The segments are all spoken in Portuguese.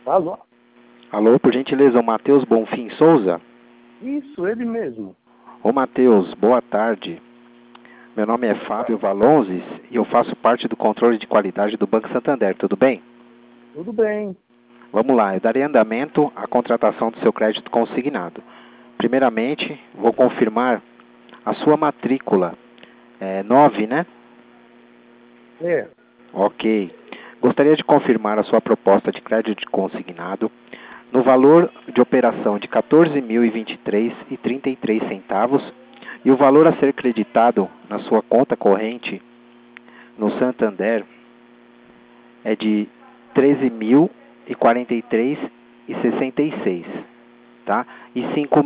Alô? Alô, por gentileza, o Matheus Bonfim Souza? Isso, ele mesmo. Ô Matheus, boa tarde. Meu nome é Fábio Valonzes e eu faço parte do controle de qualidade do Banco Santander, tudo bem? Tudo bem. Vamos lá, eu darei andamento à contratação do seu crédito consignado. Primeiramente, vou confirmar a sua matrícula. É 9, né? É. Ok. Gostaria de confirmar a sua proposta de crédito consignado no valor de operação de R$ 14.023,33 e o valor a ser creditado na sua conta corrente no Santander é de R$ 13.043,66, tá? E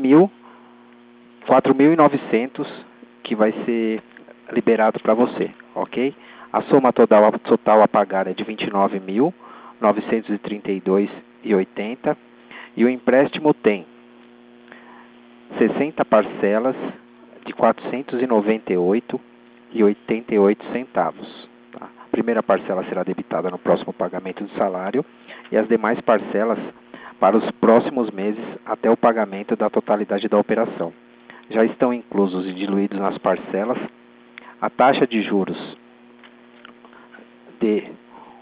4.900 que vai ser liberado para você, ok? A soma total a pagar é de R$ 29.932,80 e o empréstimo tem 60 parcelas de R$ 498,88. Tá? A primeira parcela será debitada no próximo pagamento do salário e as demais parcelas para os próximos meses até o pagamento da totalidade da operação. Já estão inclusos e diluídos nas parcelas a taxa de juros de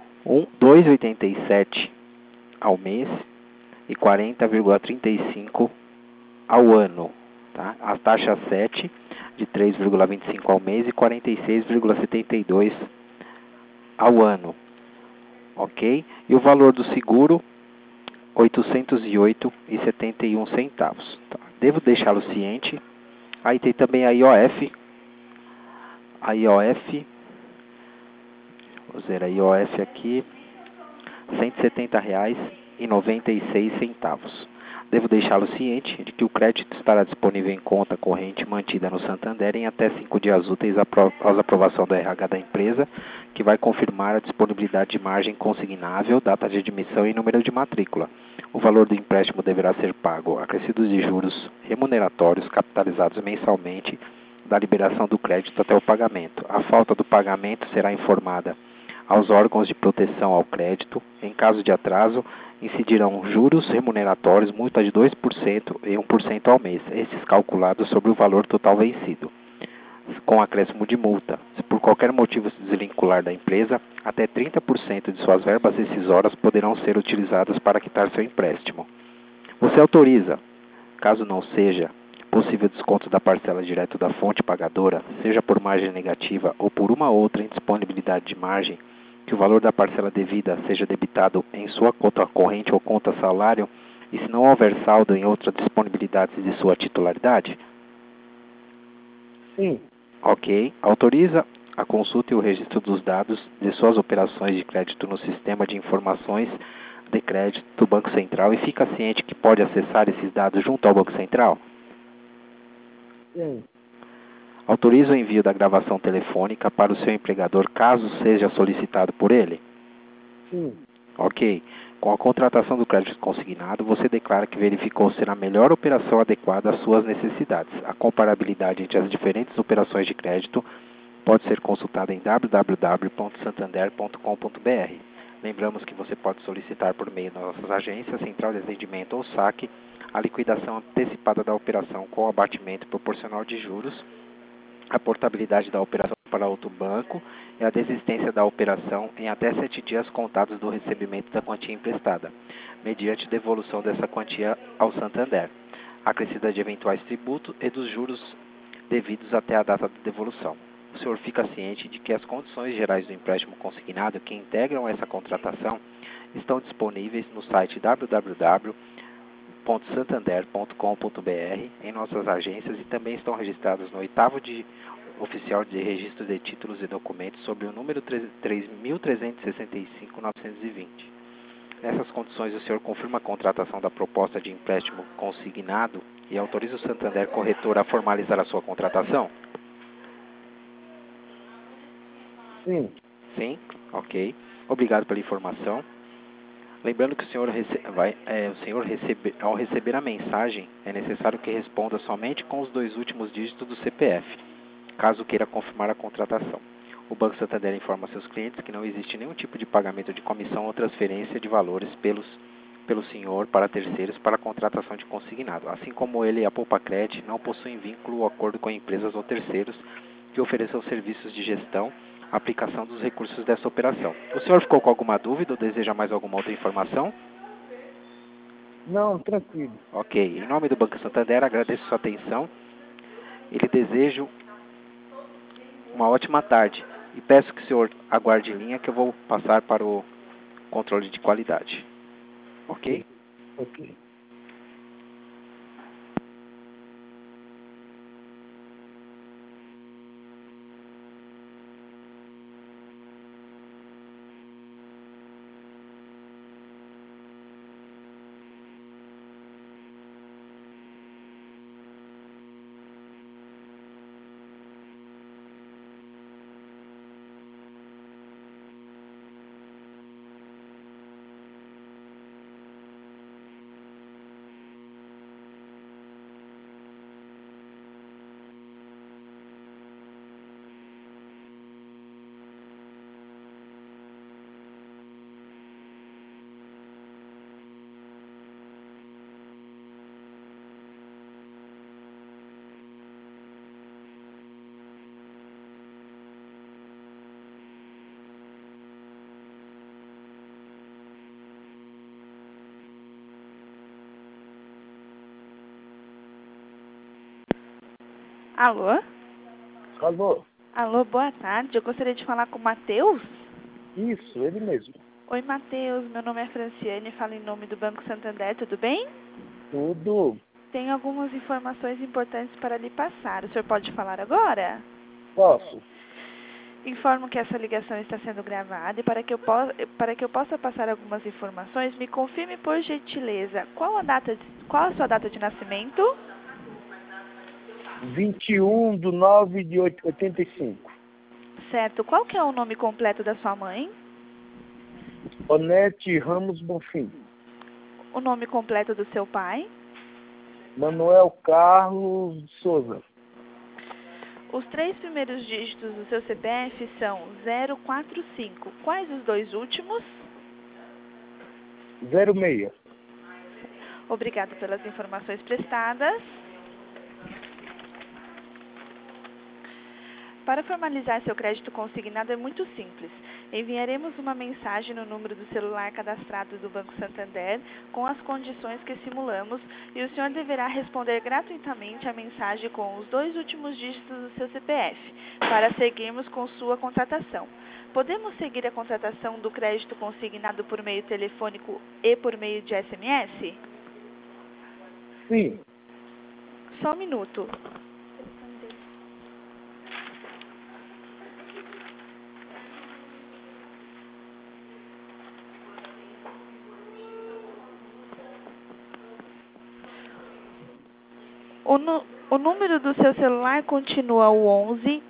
2,87 ao mês e 40,35 ao ano. Tá? A taxa 7 de 3,25 ao mês e 46,72 ao ano. Ok? E o valor do seguro, R$ 808,71. Tá? Devo deixá-lo ciente. Aí tem também a IOF. A IOF, vou ver a IOF aqui, R$ 170,96. Devo deixá-lo ciente de que o crédito estará disponível em conta corrente mantida no Santander em até 5 dias úteis após aprovação do RH da empresa, que vai confirmar a disponibilidade de margem consignável, data de admissão e número de matrícula. O valor do empréstimo deverá ser pago acrescidos de juros remuneratórios capitalizados mensalmente da liberação do crédito até o pagamento. A falta do pagamento será informada aos órgãos de proteção ao crédito. Em caso de atraso, incidirão juros remuneratórios, multa de 2% e 1% ao mês, esses calculados sobre o valor total vencido, com acréscimo de multa. Se por qualquer motivo se desvincular da empresa, até 30% de suas verbas rescisórias poderão ser utilizadas para quitar seu empréstimo. Você autoriza, caso não seja possível desconto da parcela direto da fonte pagadora, seja por margem negativa ou por uma outra indisponibilidade de margem, que o valor da parcela devida seja debitado em sua conta corrente ou conta salário, e se não houver saldo em outras disponibilidades de sua titularidade? Sim. Ok. Autoriza a consulta e o registro dos dados de suas operações de crédito no sistema de informações de crédito do Banco Central e fica ciente que pode acessar esses dados junto ao Banco Central? Sim. Autoriza o envio da gravação telefônica para o seu empregador caso seja solicitado por ele? Sim. Ok. Com a contratação do crédito consignado, você declara que verificou ser a melhor operação adequada às suas necessidades. A comparabilidade entre as diferentes operações de crédito pode ser consultada em www.santander.com.br. Lembramos que você pode solicitar por meio das nossas agências, central de atendimento ou saque, a liquidação antecipada da operação com abatimento proporcional de juros, a portabilidade da operação para outro banco e a desistência da operação em até 7 dias contados do recebimento da quantia emprestada, mediante devolução dessa quantia ao Santander, acrescida de eventuais tributos e dos juros devidos até a data da devolução. O senhor fica ciente de que as condições gerais do empréstimo consignado que integram essa contratação estão disponíveis no site www.santander.com.br, em nossas agências, e também estão registradas no 8º Oficial de Registro de Títulos e Documentos sob o número 3.365.920. Nessas condições, o senhor confirma a contratação da proposta de empréstimo consignado e autoriza o Santander Corretor a formalizar a sua contratação? Sim. Sim? Ok. Obrigado pela informação. Lembrando que ao receber a mensagem, é necessário que responda somente com os 2 últimos dígitos do CPF, caso queira confirmar a contratação. O Banco Santander informa seus clientes que não existe nenhum tipo de pagamento de comissão ou transferência de valores pelos pelo senhor para terceiros para a contratação de consignado. Assim como ele e a Poupa-Cred não possuem vínculo ou acordo com empresas ou terceiros que ofereçam serviços de gestão, aplicação dos recursos dessa operação. O senhor ficou com alguma dúvida ou deseja mais alguma outra informação? Não, tranquilo. Ok. Em nome do Banco Santander, agradeço sua atenção e lhe desejo uma ótima tarde. E peço que o senhor aguarde em linha que eu vou passar para o controle de qualidade. Ok? Ok. Alô? Alô? Alô, boa tarde. Eu gostaria de falar com o Matheus. Isso, ele mesmo. Oi, Matheus. Meu nome é Franciane, falo em nome do Banco Santander. Tudo bem? Tudo. Tenho algumas informações importantes para lhe passar. O senhor pode falar agora? Posso? Informo que essa ligação está sendo gravada e para que eu possa passar algumas informações, me confirme por gentileza qual a sua data de nascimento? 21/9/85. Certo. Qual que é o nome completo da sua mãe? Onete Ramos Bonfim. O nome completo do seu pai? Manuel Carlos Souza. Os 3 primeiros dígitos do seu CPF são 045. Quais os 2 últimos? 06. Obrigado pelas informações prestadas. Para formalizar seu crédito consignado é muito simples. Enviaremos uma mensagem no número do celular cadastrado do Banco Santander com as condições que simulamos e o senhor deverá responder gratuitamente a mensagem com os 2 últimos dígitos do seu CPF para seguirmos com sua contratação. Podemos seguir a contratação do crédito consignado por meio telefônico e por meio de SMS? Sim. Só um minuto. O número do seu celular continua o 11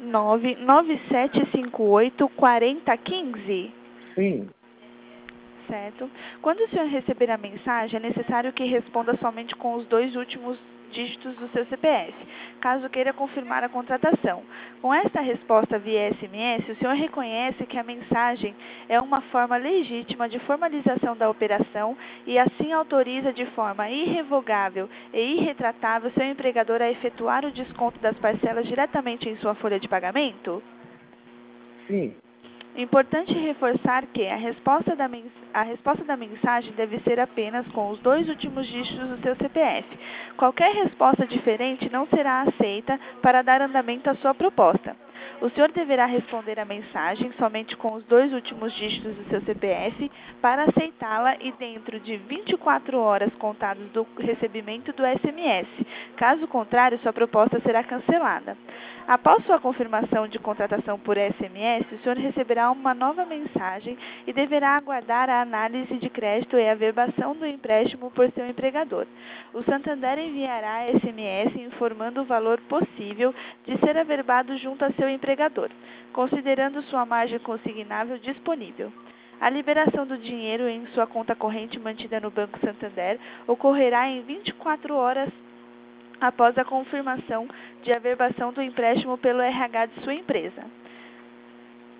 99758 4015? Sim. Certo. Quando o senhor receber a mensagem, é necessário que responda somente com os 2 últimos dígitos do seu CPF, caso queira confirmar a contratação. Com esta resposta via SMS, o senhor reconhece que a mensagem é uma forma legítima de formalização da operação e assim autoriza de forma irrevogável e irretratável seu empregador a efetuar o desconto das parcelas diretamente em sua folha de pagamento? Sim. Importante reforçar que a resposta da mensagem deve ser apenas com os 2 últimos dígitos do seu CPF. Qualquer resposta diferente não será aceita para dar andamento à sua proposta. O senhor deverá responder a mensagem somente com os 2 últimos dígitos do seu CPF para aceitá-la e dentro de 24 horas contadas do recebimento do SMS. Caso contrário, sua proposta será cancelada. Após sua confirmação de contratação por SMS, o senhor receberá uma nova mensagem e deverá aguardar a análise de crédito e a averbação do empréstimo por seu empregador. O Santander enviará SMS informando o valor possível de ser averbado junto a seu empregador, considerando sua margem consignável disponível. A liberação do dinheiro em sua conta corrente mantida no Banco Santander ocorrerá em 24 horas após a confirmação de averbação do empréstimo pelo RH de sua empresa.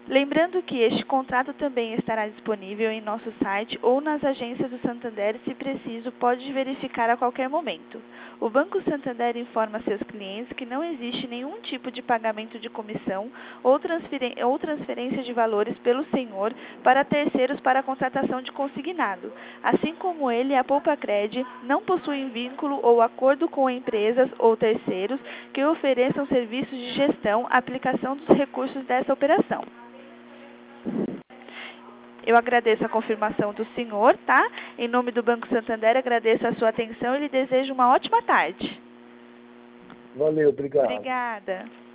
Lembrando que este contrato também estará disponível em nosso site ou nas agências do Santander, se preciso, pode verificar a qualquer momento. O Banco Santander informa seus clientes que não existe nenhum tipo de pagamento de comissão ou transferência de valores pelo senhor para terceiros para a contratação de consignado. Assim como ele, a Poupacred não possui vínculo ou acordo com empresas ou terceiros que ofereçam serviços de gestão, aplicação dos recursos dessa operação. Eu agradeço a confirmação do senhor, tá? Em nome do Banco Santander, agradeço a sua atenção e lhe desejo uma ótima tarde. Valeu, obrigado. Obrigada.